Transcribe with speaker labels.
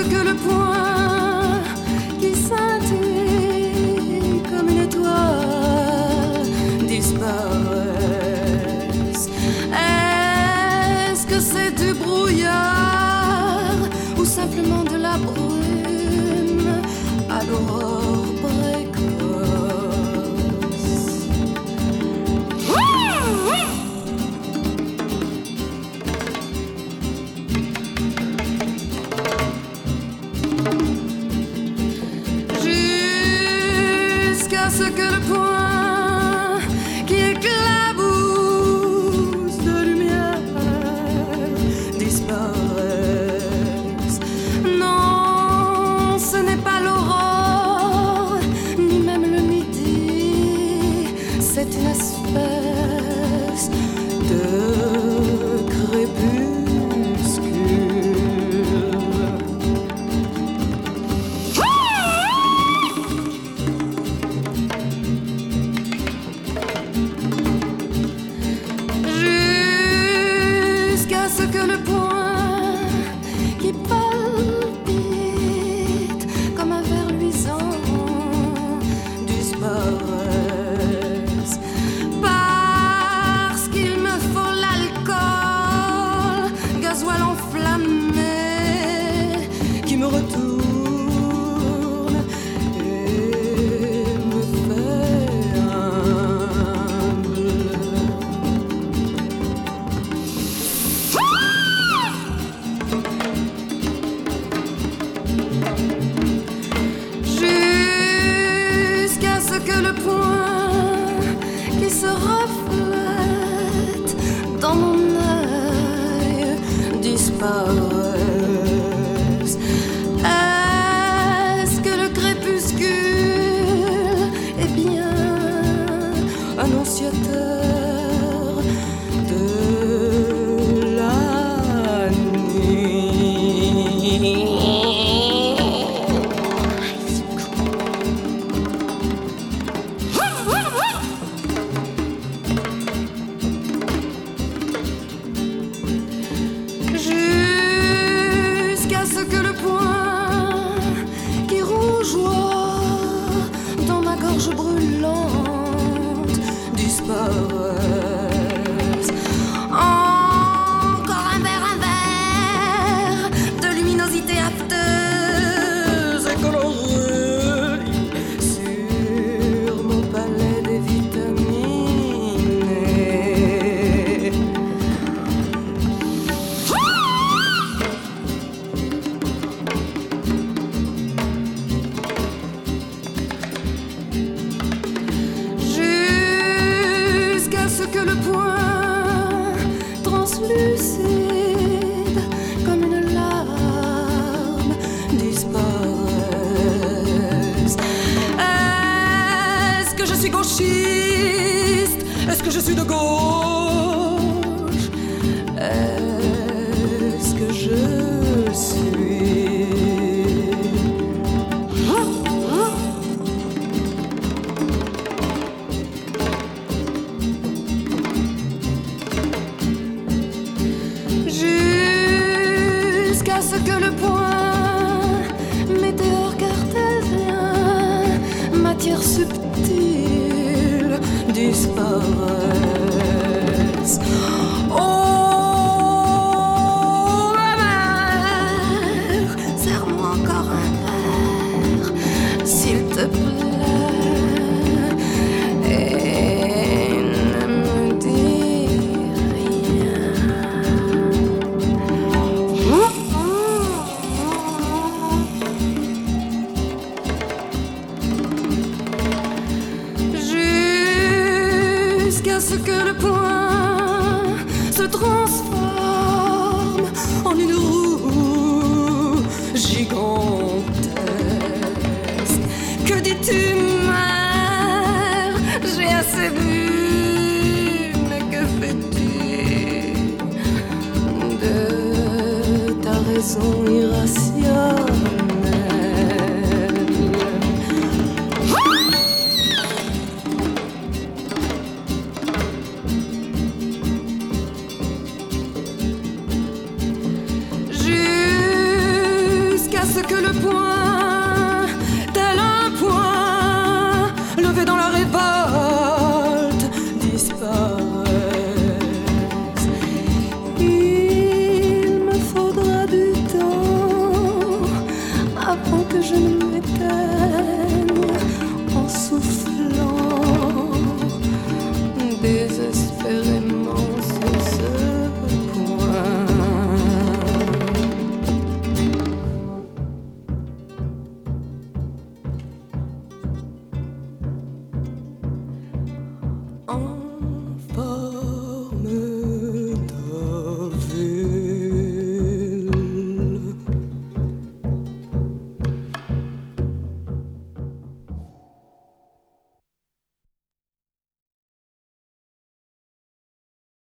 Speaker 1: que le point qui scintille comme une étoile disparaisse. Est-ce que c'est du brouillard ou simplement de la brume à l'aurore précoce? Jusqu'à ce que le point qui éclabousse de lumière disparaisse. Non, ce n'est pas l'aurore, ni même le midi, c'est une espèce de crépuscule. Jusqu'à ce que le point qui palpite comme un ver luisant disparaisse. Parce qu'il me faut l'alcool, gasoil enflammé qui me retourne et me fait humble. Jusqu'à ce que le point qui se reflète dans mon œil disparaisse. Est-ce que le crépuscule est bien annonciateur de la nuit? Jusqu'à ce que le point qui rougeoie dans ma gorge brûlante disparaisse. Encore un verre de luminosité afteuse et colorée sur mon palais dévitaminé. Jusqu'à ce que le point translucide comme une larme disparaisse. Est-ce que je suis gauchiste? Est-ce que je suis de gauche? Est-ce que je suis jusqu'à ce que le point météore cartésien, matière subtile, disparaisse. Oh, ma mère, serre-moi encore un verre, s'il te plaît, et ne me dis rien. Jusqu'à ce que le point se transforme en une roue gigantesque. Que dis-tu, mère? J'ai assez bu, mais que fais-tu de ta raison irrationnelle? le poing, tel un poing, levé dans la révolte, disparaissent. Il me faudra du temps avant que je ne m'éteigne.